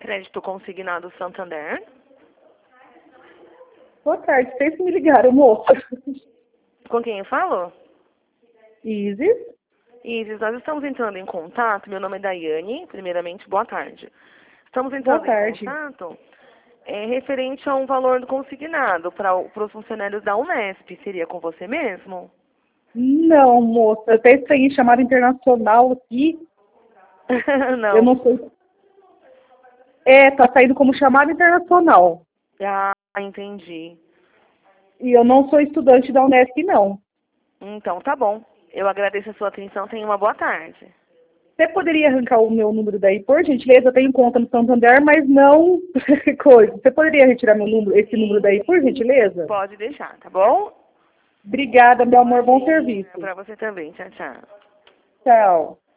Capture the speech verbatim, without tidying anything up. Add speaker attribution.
Speaker 1: crédito consignado Santander.
Speaker 2: Boa tarde, vocês que me ligaram, moça.
Speaker 1: Com quem eu falo?
Speaker 2: Isis.
Speaker 1: Isis, nós estamos entrando em contato. Meu nome é Daiane. Primeiramente, boa tarde. Estamos
Speaker 2: Boa
Speaker 1: entrando em
Speaker 2: tarde.
Speaker 1: contato é, referente a um valor consignado para os funcionários da Unesp. Seria com você mesmo?
Speaker 2: Não, moça, eu até estranhei chamada internacional aqui.
Speaker 1: Não.
Speaker 2: Eu não sei. É, tá saindo como chamada internacional.
Speaker 1: Ah, entendi.
Speaker 2: E eu não sou estudante da Unesp, não.
Speaker 1: Então, tá bom. Eu agradeço a sua atenção. Tenha uma boa tarde.
Speaker 2: Você poderia arrancar o meu número daí, por gentileza? Eu tenho conta no Santander, mas não coisa. Você poderia retirar meu número, esse
Speaker 1: Sim,
Speaker 2: número daí, por gentileza?
Speaker 1: pode deixar, tá bom?
Speaker 2: Obrigada, meu amor. Bom serviço.
Speaker 1: Para você também. Tchau, tchau.
Speaker 2: Tchau.